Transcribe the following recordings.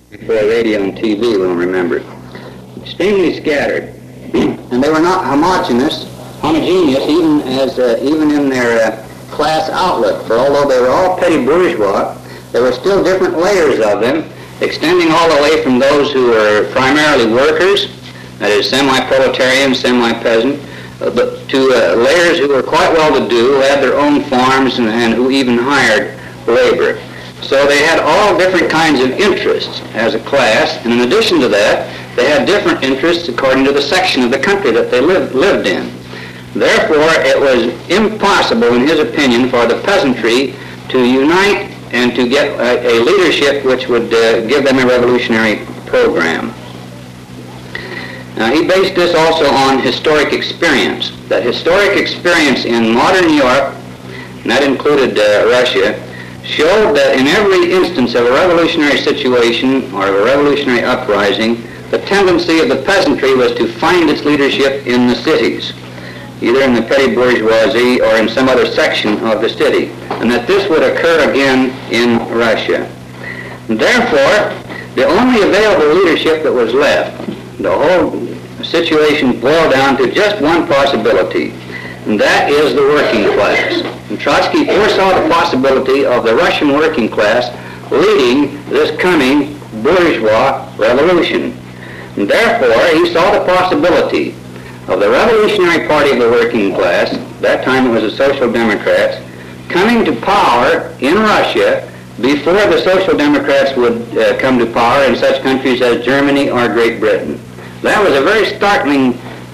before radio and TV will remember. Extremely scattered, and they were not homogeneous even in their class outlook. For although they were all petty bourgeois, there were still different layers of them, extending all the way from those who were primarily workers, that is semi-proletarian, semi-peasant, but to layers who were quite well-to-do, who had their own farms and who even hired labor. So they had all different kinds of interests as a class, and in addition to that, they had different interests according to the section of the country that they lived in. Therefore, it was impossible, in his opinion, for the peasantry to unite and to get a leadership which would give them a revolutionary program. Now, he based this also on historic experience. That historic experience in modern Europe, and that included Russia, showed that in every instance of a revolutionary situation or of a revolutionary uprising, the tendency of the peasantry was to find its leadership in the cities, either in the petty bourgeoisie or in some other section of the city, and that this would occur again in Russia. And therefore, the only available leadership that was left, the whole situation boiled down to just one possibility, and that is the working class. And Trotsky foresaw the possibility of the Russian working class leading this coming bourgeois revolution. And therefore, he saw the possibility of the Revolutionary Party of the working class, that time it was the Social Democrats, coming to power in Russia before the Social Democrats would come to power in such countries as Germany or Great Britain. That was a very startling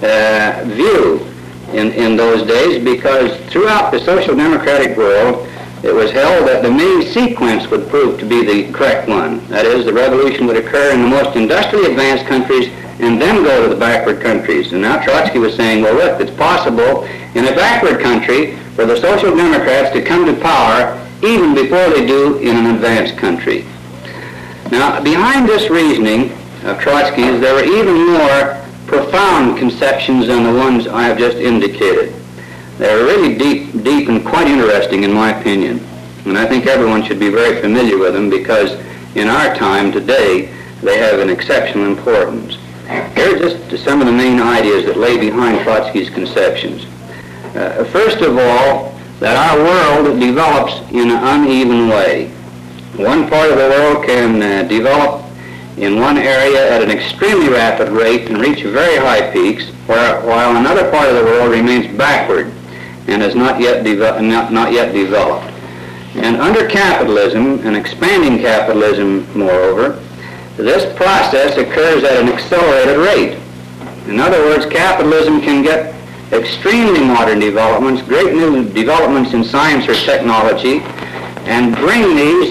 view in those days, because throughout the Social Democratic world, it was held that the main sequence would prove to be the correct one. That is, the revolution would occur in the most industrially advanced countries and then go to the backward countries. And now Trotsky was saying, well, look, it's possible in a backward country for the Social Democrats to come to power even before they do in an advanced country. Now, behind this reasoning of Trotsky's, there were even more profound conceptions than the ones I have just indicated. They're really deep and quite interesting in my opinion. And I think everyone should be very familiar with them, because in our time today, they have an exceptional importance. Here are just some of the main ideas that lay behind Trotsky's conceptions. First of all, that our world develops in an uneven way. One part of the world can develop in one area at an extremely rapid rate and reach very high peaks, while another part of the world remains backward and has not yet developed. And under capitalism, and expanding capitalism moreover, this process occurs at an accelerated rate. In other words, capitalism can get extremely modern developments, great new developments in science or technology, and bring these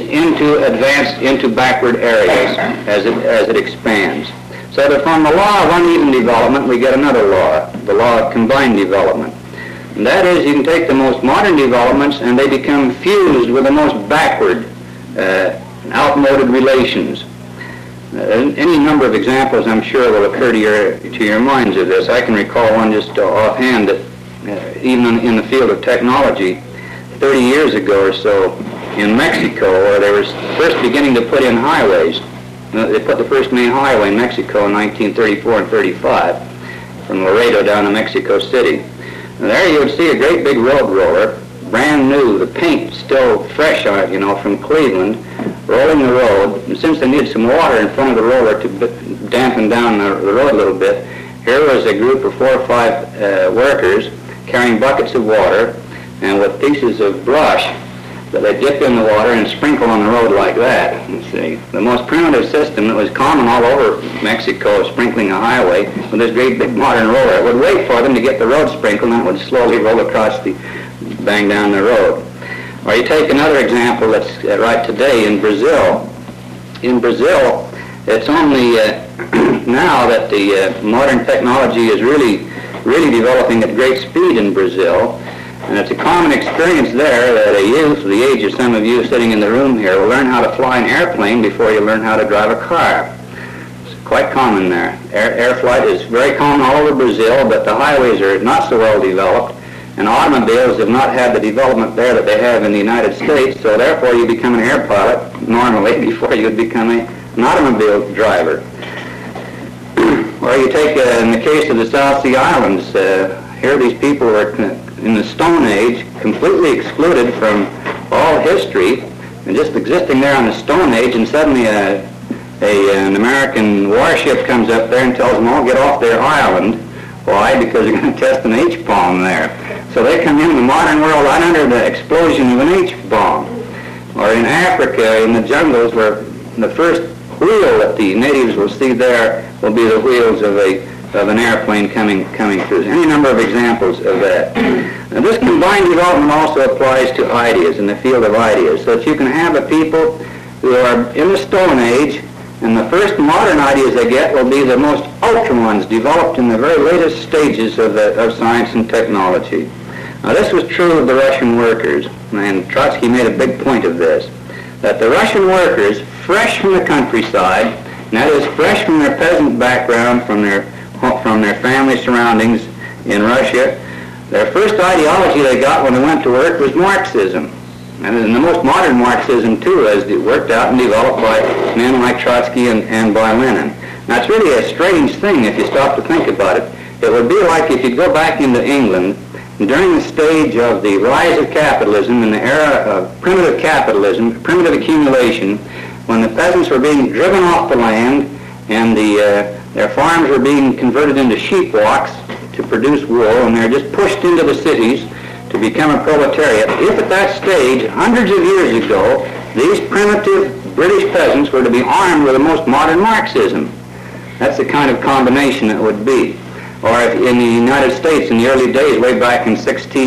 into backward areas as it expands. So that from the law of uneven development, we get another law, the law of combined development. And that is, you can take the most modern developments and they become fused with the most backward, outmoded relations. Any number of examples, I'm sure, will occur to your minds of this. I can recall one just offhand that even in the field of technology, 30 years ago or so, in Mexico, where they were first beginning to put in highways. They put the first main highway in Mexico in 1934 and 35, from Laredo down to Mexico City. And there you would see a great big road roller, brand new, the paint still fresh on it, from Cleveland, rolling the road. And since they needed some water in front of the roller to dampen down the road a little bit, here was a group of 4 or 5 workers carrying buckets of water and with pieces of brush that they dip in the water and sprinkle on the road like that. You see, the most primitive system that was common all over Mexico, sprinkling a highway with this great big modern roller. It would wait for them to get the road sprinkled, and it would slowly roll across bang down the road. Or you take another example that's right today in Brazil. In Brazil, it's only now that the modern technology is really developing at great speed in Brazil. And it's a common experience there that a youth, the age of some of you sitting in the room here, will learn how to fly an airplane before you learn how to drive a car. It's quite common there. Air flight is very common all over Brazil, but the highways are not so well developed, and automobiles have not had the development there that they have in the United States, so therefore you become an air pilot normally before you would become an automobile driver. Or you take, in the case of the South Sea Islands, here these people were in the Stone Age, completely excluded from all history, and just existing there on the Stone Age, and suddenly an American warship comes up there and tells them all get off their island. Why? Because they're going to test an H-bomb there. So they come in the modern world right under the explosion of an H-bomb. Or in Africa, in the jungles, where the first wheel that the natives will see there will be the wheels of an airplane coming through. Any number of examples of that. And this combined development also applies to ideas, in the field of ideas, so that you can have a people who are in the Stone Age, and the first modern ideas they get will be the most ultra ones developed in the very latest stages of science and technology. Now this was true of the Russian workers, and Trotsky made a big point of this, that the Russian workers, fresh from the countryside, and that is fresh from their peasant background, from their family surroundings in Russia, their first ideology they got when they went to work was Marxism. And the most modern Marxism, too, as it worked out and developed by men like Trotsky and by Lenin. Now, it's really a strange thing if you stop to think about it. It would be like if you go back into England, during the stage of the rise of capitalism, in the era of primitive capitalism, primitive accumulation, when the peasants were being driven off the land and their farms were being converted into sheep walks to produce wool, and they're just pushed into the cities to become a proletariat. If at that stage, hundreds of years ago, these primitive British peasants were to be armed with the most modern Marxism, that's the kind of combination it would be. Or if in the United States in the early days, way back in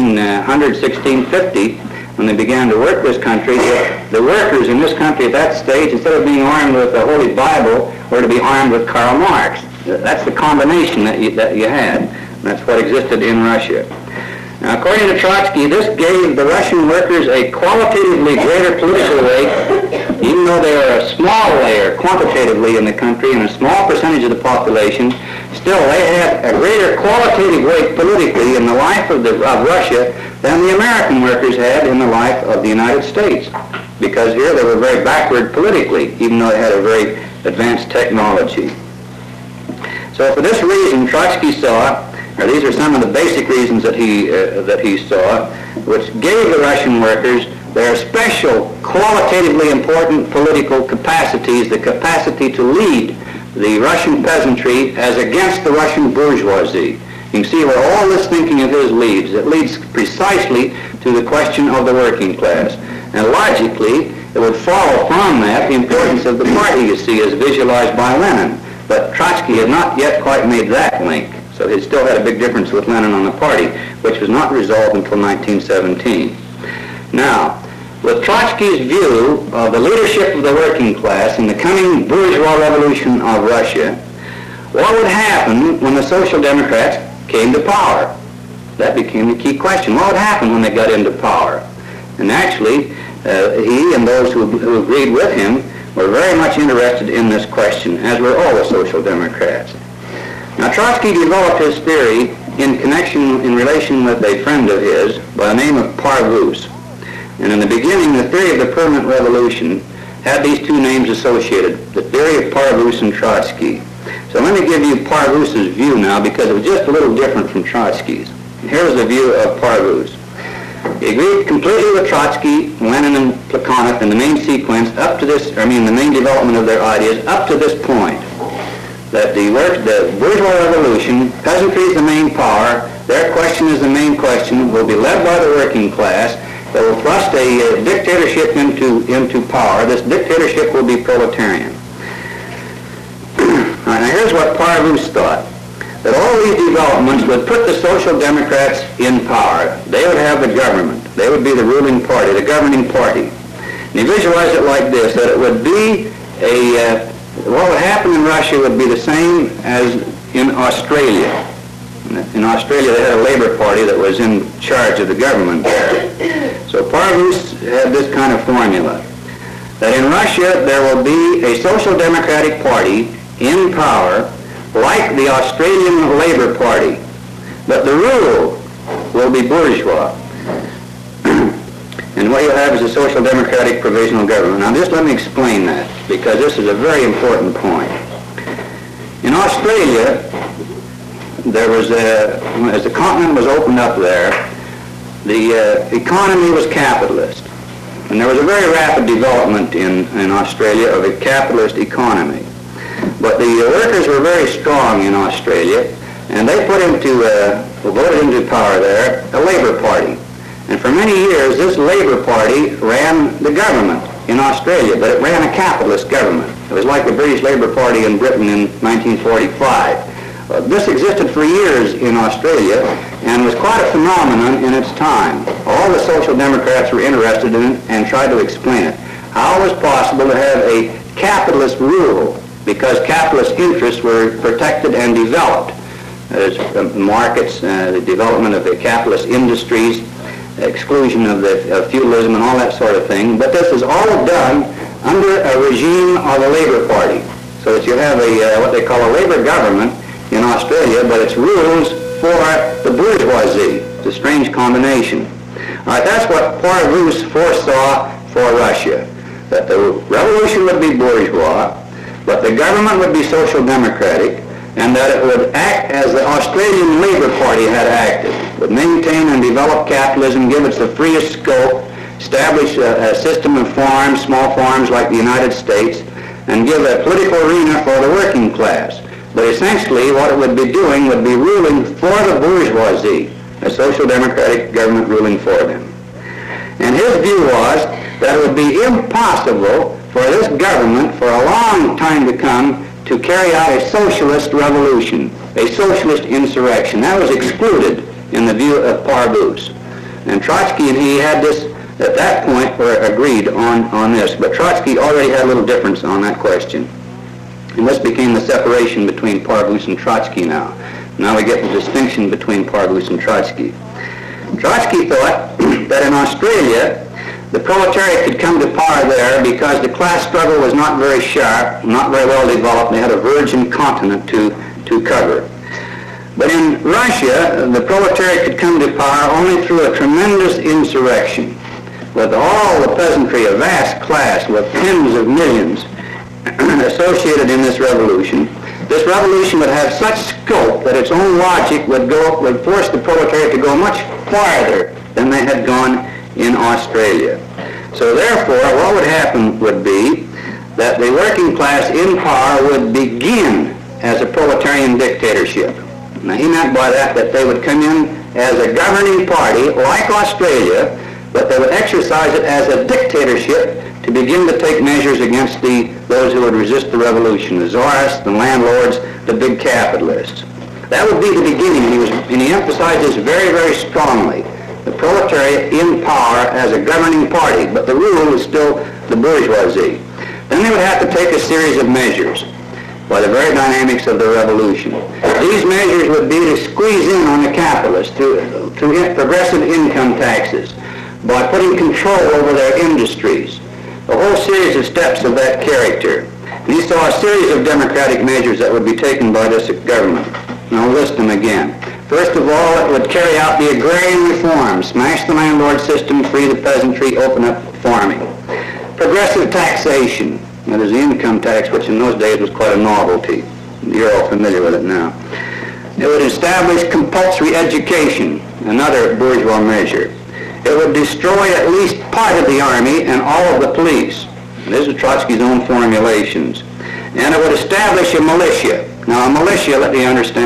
1650, when they began to work this country, the workers in this country at that stage, instead of being armed with the Holy Bible, were to be armed with Karl Marx. That's the combination that you had. That's what existed in Russia. Now, according to Trotsky, this gave the Russian workers a qualitatively greater political weight, even though they are a small layer quantitatively in the country and a small percentage of the population. Still, they had a greater qualitative weight politically in the life of Russia than the American workers had in the life of the United States, because here they were very backward politically, even though they had a very advanced technology. So for this reason, Trotsky saw, or these are some of the basic reasons that he saw, which gave the Russian workers their special, qualitatively important political capacities, the capacity to lead the Russian peasantry as against the Russian bourgeoisie. You can see where all this thinking of his leads. It leads precisely to the question of the working class. And logically, it would follow from that the importance of the party, you see, as visualized by Lenin. But Trotsky had not yet quite made that link. So he still had a big difference with Lenin on the party, which was not resolved until 1917. Now, with Trotsky's view of the leadership of the working class in the coming bourgeois revolution of Russia, what would happen when the Social Democrats came to power? That became the key question. What would happen when they got into power? And actually, he and those who agreed with him were very much interested in this question, as were all the Social Democrats. Now, Trotsky developed his theory in relation with a friend of his by the name of Parvus. And in the beginning, the theory of the permanent revolution had these two names associated, the theory of Parvus and Trotsky. So let me give you Parvus's view now, because it was just a little different from Trotsky's. Here's the view of Parvus. He agreed completely with Trotsky, Lenin, and Plekhanov in the main sequence up to this, the main development of their ideas up to this point. That the bourgeois revolution, peasantry is the main power, their question is the main question, will be led by the working class, that will thrust a dictatorship into power. This dictatorship will be proletarian. Now here's what Parvus thought, that all these developments would put the Social Democrats in power. They would have the government. They would be the ruling party, the governing party. And he visualized it like this, that it would be what would happen in Russia would be the same as in Australia. In Australia, they had a Labour Party that was in charge of the government there. So Parvus had this kind of formula, that in Russia there will be a Social Democratic Party in power like the Australian Labour Party, but the rule will be bourgeois. And what you'll have is a social democratic provisional government. Now just let me explain that, because this is a very important point. In Australia, there was as the continent was opened up there, the economy was capitalist. And there was a very rapid development in Australia of a capitalist economy. But the workers were very strong in Australia, and they voted into power there a Labour Party. And for many years, this Labour Party ran the government in Australia, but it ran a capitalist government. It was like the British Labour Party in Britain in 1945. This existed for years in Australia and was quite a phenomenon in its time. All the Social Democrats were interested in it and tried to explain it. How it was possible to have a capitalist rule because capitalist interests were protected and developed. There's markets, the development of the capitalist industries, exclusion of feudalism and all that sort of thing. But this is all done under a regime of a Labour Party. So that you have what they call a Labour government in Australia, but it's rules for the bourgeoisie. It's a strange combination. All right, that's what Parvus foresaw for Russia, that the revolution would be bourgeois, but the government would be social democratic, and that it would act as the Australian Labour Party had acted, would maintain and develop capitalism, give it the freest scope, establish a system of farms, small farms like the United States, and give a political arena for the working class. But essentially what it would be doing would be ruling for the bourgeoisie, a social democratic government ruling for them. And his view was that it would be impossible for this government for a long time to come to carry out a socialist revolution, a socialist insurrection. That was excluded in the view of Parvus. And Trotsky and he had this, at that point, were agreed on this. But Trotsky already had a little difference on that question. And this became the separation between Parvus and Trotsky now. Now we get the distinction between Parvus and Trotsky. Trotsky thought that in Australia, the proletariat could come to power there because the class struggle was not very sharp, not very well developed. They had a virgin continent to cover. But in Russia, the proletariat could come to power only through a tremendous insurrection, with all the peasantry, a vast class with tens of millions associated in this revolution. This revolution would have such scope that its own logic would force the proletariat to go much farther than they had gone in Australia. So therefore, what would happen would be that the working class in power would begin as a proletarian dictatorship. Now he meant by that they would come in as a governing party like Australia, but they would exercise it as a dictatorship to begin to take measures against those who would resist the revolution, the czarists, the landlords, the big capitalists. That would be the beginning, and he emphasized this very, very strongly. The proletariat in power as a governing party, but the rule is still the bourgeoisie. Then they would have to take a series of measures by the very dynamics of the revolution. These measures would be to squeeze in on the capitalists through progressive income taxes, by putting control over their industries, a whole series of steps of that character. And he saw a series of democratic measures that would be taken by this government. And I'll list them again. First of all, it would carry out the agrarian reform, smash the landlord system, free the peasantry, open up farming. Progressive taxation, that is the income tax, which in those days was quite a novelty. You're all familiar with it now. It would establish compulsory education, another bourgeois measure. It would destroy at least part of the army and all of the police. These are Trotsky's own formulations. And it would establish a militia. Now a militia, let me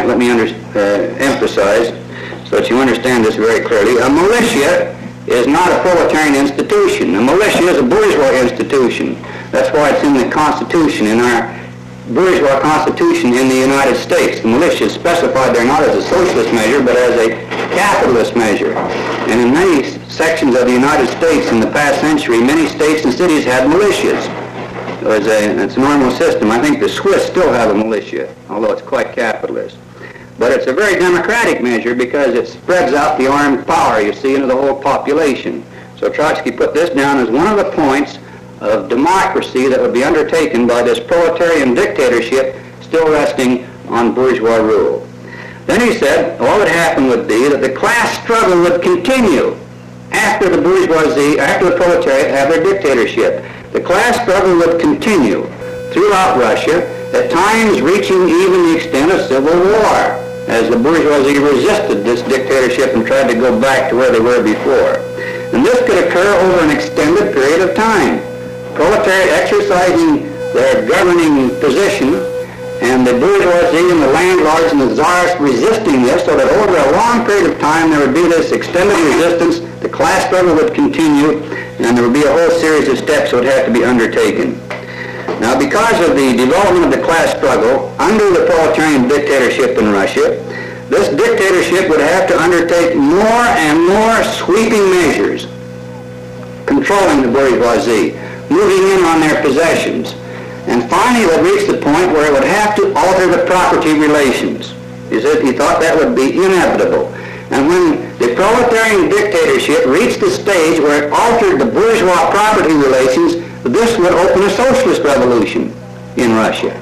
emphasize so that you understand this very clearly. A militia is not a proletarian institution. A militia is a bourgeois institution. That's why it's in the Constitution, in our bourgeois Constitution in the United States. The militia is specified there not as a socialist measure, but as a capitalist measure. And in many sections of the United States in the past century, many states and cities had militias. It's a normal system. I think the Swiss still have a militia, although it's quite capitalist. But it's a very democratic measure because it spreads out the armed power, you see, into the whole population. So Trotsky put this down as one of the points of democracy that would be undertaken by this proletarian dictatorship still resting on bourgeois rule. Then he said what would happen would be that the class struggle would continue after the bourgeoisie, after the proletariat have their dictatorship. The class struggle would continue throughout Russia, at times reaching even the extent of civil war, as the bourgeoisie resisted this dictatorship and tried to go back to where they were before. And this could occur over an extended period of time. Proletariat exercising their governing position, and the bourgeoisie and the landlords and the czars resisting this, so that over a long period of time there would be this extended resistance, the class struggle would continue, and there would be a whole series of steps that would have to be undertaken. Now, because of the development of the class struggle under the proletarian dictatorship in Russia, this dictatorship would have to undertake more and more sweeping measures controlling the bourgeoisie, moving in on their possessions, and finally it would reach the point where it would have to alter the property relations. He said he thought that would be inevitable. And when the proletarian dictatorship reached the stage where it altered the bourgeois property relations, this would open a socialist revolution in Russia.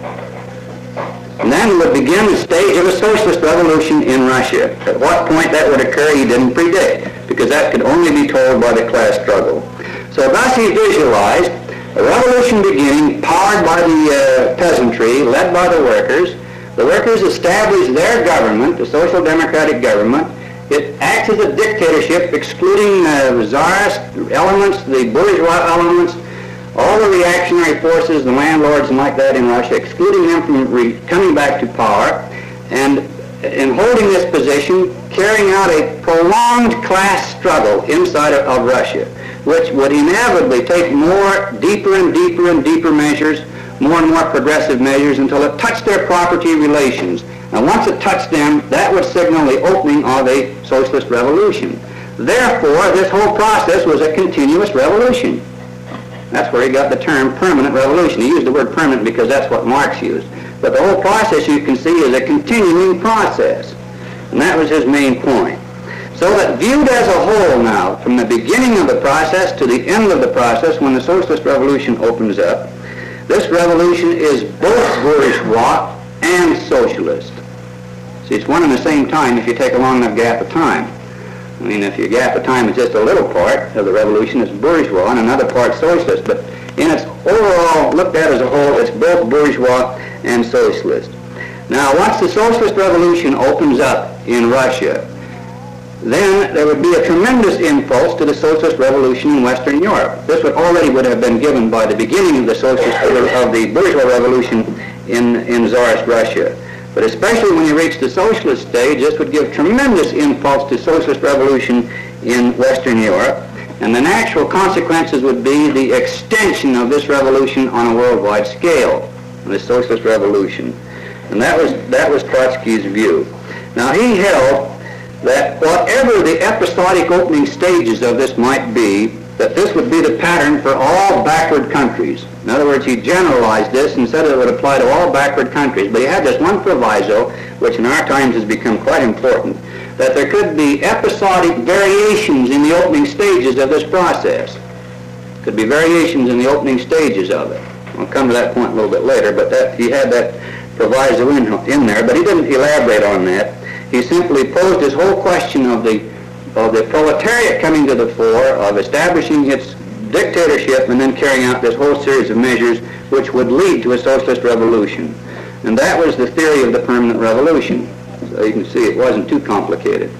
And then would begin the stage of a socialist revolution in Russia. At what point that would occur he didn't predict, because that could only be told by the class struggle. So thus he visualized a revolution beginning, powered by the peasantry, led by the workers. The workers established their government, the social democratic government. It acts as a dictatorship, excluding the czarist elements, the bourgeois elements, all the reactionary forces, the landlords and like that in Russia, excluding them from coming back to power, and in holding this position, carrying out a prolonged class struggle inside of Russia, which would inevitably take more deeper and deeper and deeper measures, more and more progressive measures, until it touched their property relations. And once it touched them, that would signal the opening of a socialist revolution. Therefore, this whole process was a continuous revolution. That's where he got the term permanent revolution. He used the word permanent because that's what Marx used. But the whole process, you can see, is a continuing process. And that was his main point. So that viewed as a whole now, from the beginning of the process to the end of the process, when the socialist revolution opens up, this revolution is both bourgeois and socialist. See, it's one and the same time if you take a long enough gap of time. I mean, if your gap of time is just a little part of the revolution, it's bourgeois, and another part socialist. But in its overall, looked at as a whole, it's both bourgeois and socialist. Now, once the socialist revolution opens up in Russia, then there would be a tremendous impulse to the socialist revolution in Western Europe. This would have been given by the beginning of the bourgeois revolution in Tsarist Russia. But especially when you reach the socialist stage, this would give tremendous impulse to socialist revolution in Western Europe. And the natural consequences would be the extension of this revolution on a worldwide scale, the socialist revolution. And that was Trotsky's view. Now, he held that whatever the episodic opening stages of this might be, that this would be the pattern for all backward countries. In other words, he generalized this and said it would apply to all backward countries. But he had this one proviso, which in our times has become quite important, that there could be episodic variations in the opening stages of this process. Could be variations in the opening stages of it. I'll come to that point a little bit later, but he had that proviso in there, but he didn't elaborate on that. He simply posed this whole question of the proletariat coming to the fore, of establishing its dictatorship and then carrying out this whole series of measures which would lead to a socialist revolution. And that was the theory of the permanent revolution. So you can see it wasn't too complicated.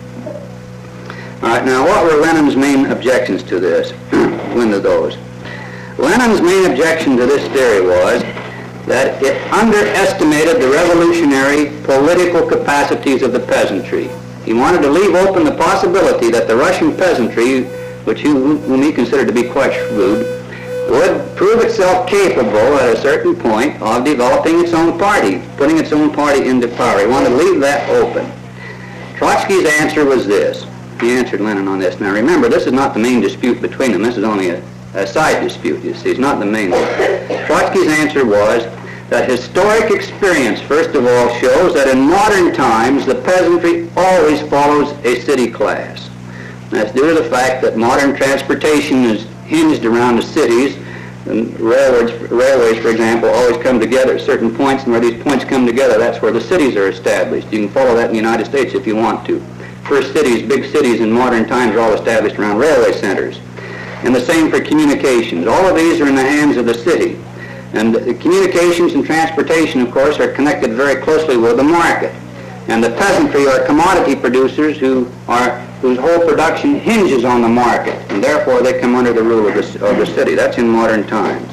All right, now what were Lenin's main objections to this? When are those? Lenin's main objection to this theory was that it underestimated the revolutionary political capacities of the peasantry. He wanted to leave open the possibility that the Russian peasantry, whom he considered to be quite shrewd, would prove itself capable at a certain point of developing its own party, putting its own party into power. He wanted to leave that open. Trotsky's answer was this. He answered Lenin on this. Now remember, this is not the main dispute between them. This is only a side dispute, you see. It's not the main one. Trotsky's answer was that historic experience, first of all, shows that in modern times the peasantry always follows a city class. That's due to the fact that modern transportation is hinged around the cities, and railways, for example, always come together at certain points, and where these points come together, that's where the cities are established. You can follow that in the United States if you want to. first cities, big cities in modern times, are all established around railway centers. And the same for communications. All of these are in the hands of the city. And the communications and transportation, of course, are connected very closely with the market. And the peasantry are commodity producers whose whole production hinges on the market, and therefore they come under the rule of the city. That's in modern times.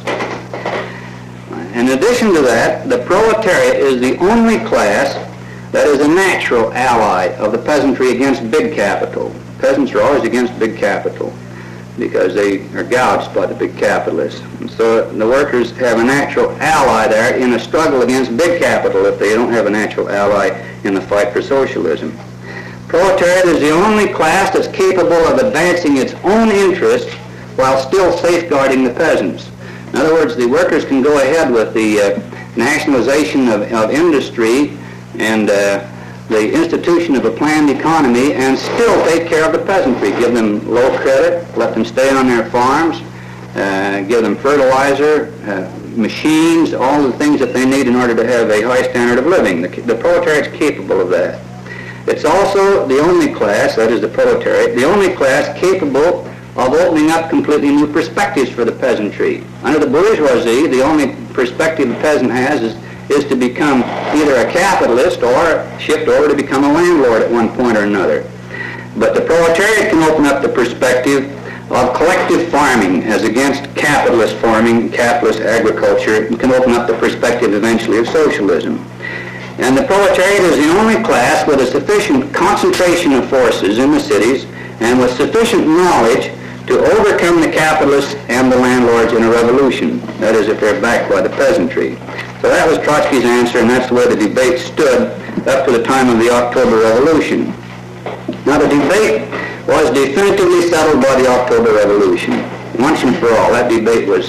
In addition to that, the proletariat is the only class that is a natural ally of the peasantry against big capital. Peasants are always against big capital because they are gouged by the big capitalists. And so the workers have a natural ally there in a struggle against big capital if they don't have a natural ally in the fight for socialism. Proletariat is the only class that's capable of advancing its own interests while still safeguarding the peasants. In other words, the workers can go ahead with the nationalization of industry and the institution of a planned economy and still take care of the peasantry, give them low credit, let them stay on their farms, give them fertilizer, machines, all the things that they need in order to have a high standard of living. The proletariat is capable of that. It's also the only class, that is the proletariat, the only class capable of opening up completely new perspectives for the peasantry. Under the bourgeoisie, the only perspective the peasant has is to become either a capitalist or shift over to become a landlord at one point or another. But the proletariat can open up the perspective of collective farming as against capitalist farming, capitalist agriculture, and can open up the perspective eventually of socialism. And the proletariat is the only class with a sufficient concentration of forces in the cities and with sufficient knowledge to overcome the capitalists and the landlords in a revolution. That is, if they're backed by the peasantry. So that was Trotsky's answer, and that's the way the debate stood up to the time of the October Revolution. Now the debate was definitively settled by the October Revolution. Once and for all, that debate was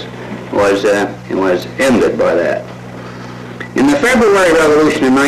ended by that. In the February Revolution in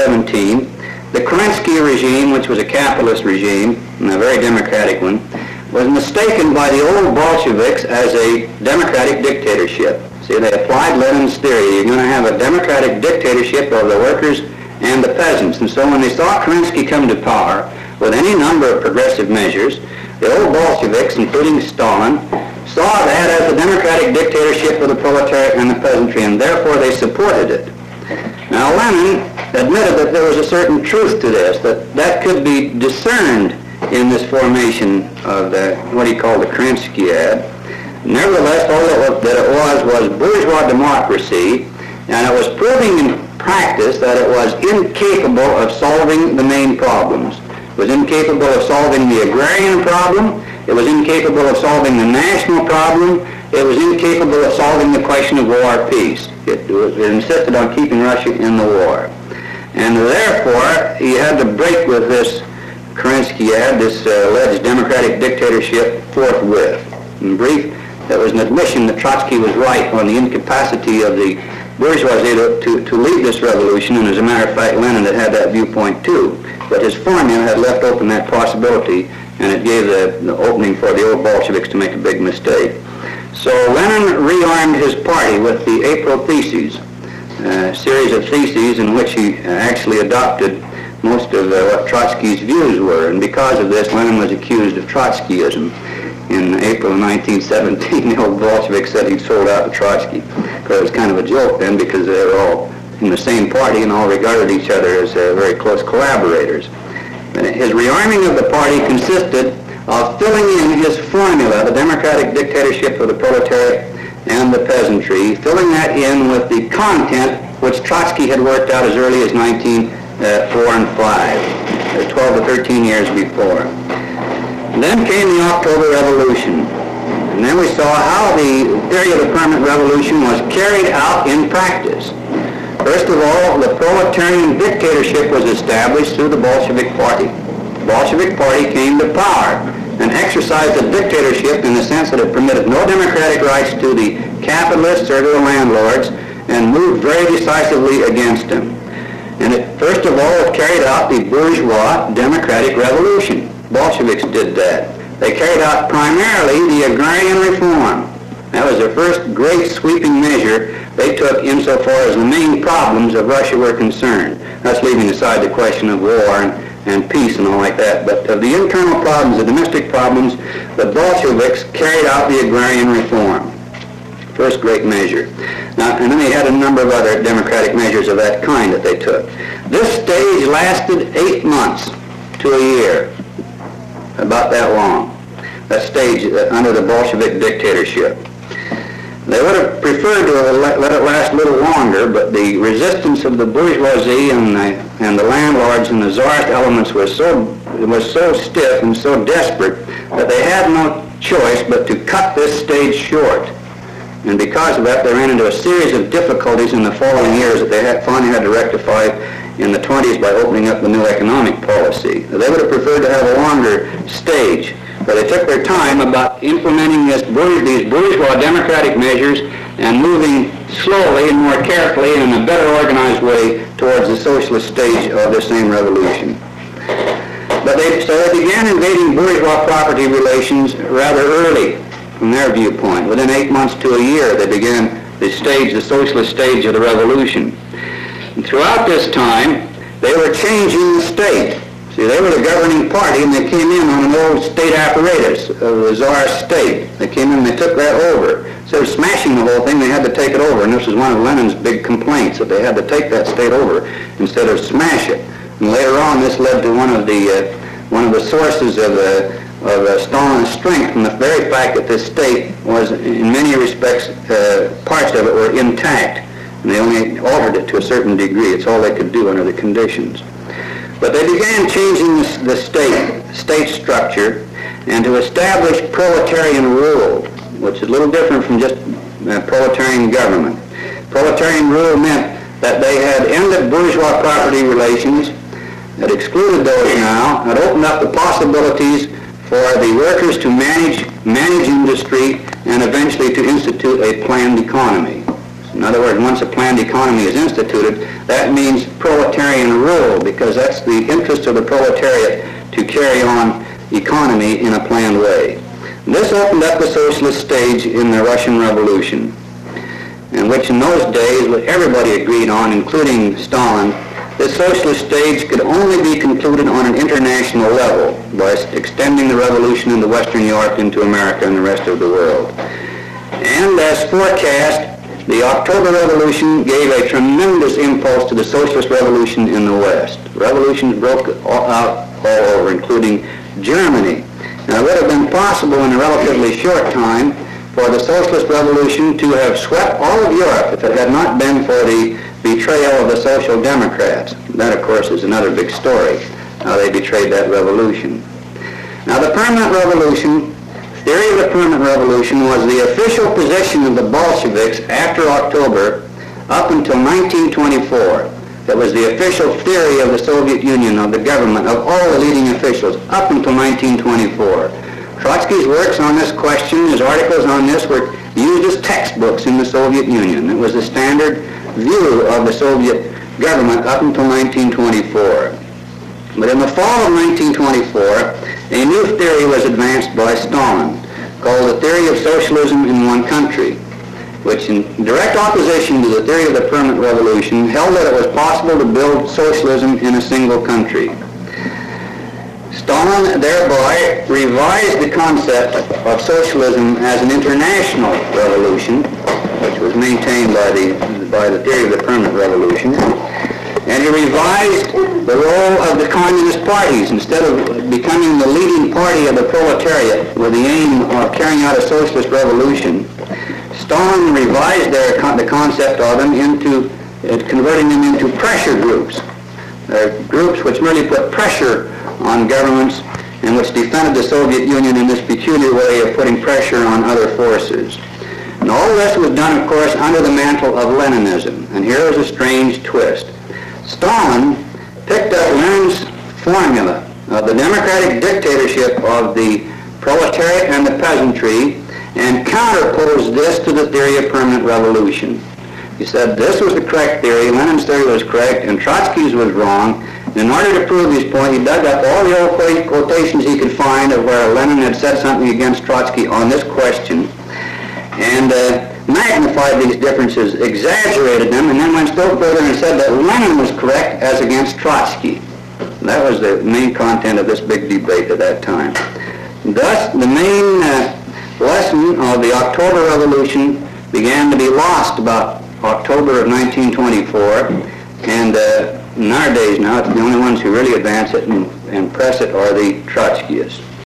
1917, the Kerensky regime, which was a capitalist regime, and a very democratic one, was mistaken by the old Bolsheviks as a democratic dictatorship. See, they applied Lenin's theory. You're going to have a democratic dictatorship of the workers and the peasants. And so when they saw Kerensky come to power with any number of progressive measures, the old Bolsheviks, including Stalin, saw that as a democratic dictatorship of the proletariat and the peasantry, and therefore they supported it. Now Lenin admitted that there was a certain truth to this, that could be discerned in this formation of what he called the Kerenskyad. Nevertheless, all that it was bourgeois democracy, and it was proving in practice that it was incapable of solving the main problems. It was incapable of solving the agrarian problem, it was incapable of solving the national problem, it was incapable of solving the question of war-peace. It insisted on keeping Russia in the war. And therefore, he had to break with this Kerenskyad, this alleged democratic dictatorship, forthwith. In brief, that was an admission that Trotsky was right on the incapacity of the bourgeoisie to lead this revolution, and as a matter of fact, Lenin had that viewpoint too. But his formula had left open that possibility, and it gave the opening for the old Bolsheviks to make a big mistake. So Lenin rearmed his party with the April Theses, a series of theses in which he actually adopted most of what Trotsky's views were, and because of this, Lenin was accused of Trotskyism. In April of 1917, the old Bolsheviks said he'd sold out to Trotsky. It was kind of a joke then, because they were all in the same party and all regarded each other as very close collaborators. And his rearming of the party consisted of filling in his formula, the democratic dictatorship of the proletariat and the peasantry, filling that in with the content which Trotsky had worked out as early as 1904 and 5, 12 to 13 years before. And then came the October Revolution. And then we saw how the theory of the permanent revolution was carried out in practice. First of all, the proletarian dictatorship was established through the Bolshevik Party. The Bolshevik Party came to power and exercised a dictatorship in the sense that it permitted no democratic rights to the capitalists or to the landlords and moved very decisively against them. And first of all, it carried out the bourgeois democratic revolution. Bolsheviks did that. They carried out primarily the agrarian reform. That was their first great sweeping measure they took insofar as the main problems of Russia were concerned. That's leaving aside the question of war and peace and all like that. But of the internal problems, the domestic problems, the Bolsheviks carried out the agrarian reform. First great measure. Now, and then they had a number of other democratic measures of that kind that they took. This stage lasted 8 months to a year, about that long. That stage under the Bolshevik dictatorship. They would have preferred to have let it last a little longer, but the resistance of the bourgeoisie and the landlords and the czarist elements was so stiff and so desperate that they had no choice but to cut this stage short. And because of that, they ran into a series of difficulties in the following years that they finally had to rectify in the 20s by opening up the new economic policy. They would have preferred to have a longer stage, but they took their time about implementing these bourgeois democratic measures and moving slowly and more carefully and in a better organized way towards the socialist stage of the same revolution. So they began invading bourgeois property relations rather early from their viewpoint. Within 8 months to a year, they began the socialist stage of the revolution. And throughout this time, they were changing the state. See, they were the governing party, and they came in on an old state apparatus of the Tsar state. They came in and they took that over. Instead of smashing the whole thing, they had to take it over, and this was one of Lenin's big complaints, that they had to take that state over instead of smash it. And later on, this led to one of the sources of Stalin's strength, from the very fact that this state was, in many respects, parts of it were intact, and they only altered it to a certain degree. It's all they could do under the conditions. But they began changing the state structure, and to establish proletarian rule, which is a little different from just proletarian government. Proletarian rule meant that they had ended bourgeois property relations, had excluded those now, had opened up the possibilities for the workers to manage industry and eventually to institute a planned economy. In other words, once a planned economy is instituted, that means proletarian rule, because that's the interest of the proletariat to carry on economy in a planned way. This opened up the socialist stage in the Russian Revolution, in which in those days, what everybody agreed on, including Stalin, the socialist stage could only be concluded on an international level by extending the revolution into Western Europe, into America, and the rest of the world. And as forecast, the October Revolution gave a tremendous impulse to the socialist revolution in the West. Revolutions broke out all over, including Germany. Now, it would have been possible in a relatively short time for the socialist revolution to have swept all of Europe if it had not been for the betrayal of the Social Democrats. That, of course, is another big story, how they betrayed that revolution. Now, the permanent revolution, theory of the permanent revolution, was the official position of the Bolsheviks after October up until 1924. That was the official theory of the Soviet Union, of the government, of all the leading officials, up until 1924. Trotsky's works on this question, his articles on this, were used as textbooks in the Soviet Union. It was the standard view of the Soviet government up until 1924. But in the fall of 1924, a new theory was advanced by Stalin, called the theory of socialism in one country, which, in direct opposition to the theory of the permanent revolution, held that it was possible to build socialism in a single country. Stalin thereby revised the concept of socialism as an international revolution, which was maintained by the theory of the permanent revolution, and he revised the role of the communist parties. Instead of becoming the leading party of the proletariat with the aim of carrying out a socialist revolution, Stalin revised the concept of them into converting them into pressure groups. Groups which merely put pressure on governments and which defended the Soviet Union in this peculiar way of putting pressure on other forces. And all this was done, of course, under the mantle of Leninism. And here is a strange twist. Stalin picked up Lenin's formula of the democratic dictatorship of the proletariat and the peasantry and counterposed this to the theory of permanent revolution. He said this was the correct theory, Lenin's theory was correct, and Trotsky's was wrong. And in order to prove his point, he dug up all the old quotations he could find of where Lenin had said something against Trotsky on this question, and magnified these differences, exaggerated them, and then went still further and said that Lenin was correct as against Trotsky. That was the main content of this big debate at that time. Thus, the main lesson of the October Revolution began to be lost about October of 1924, and in our days now, the only ones who really advance it and press it are the Trotskyists.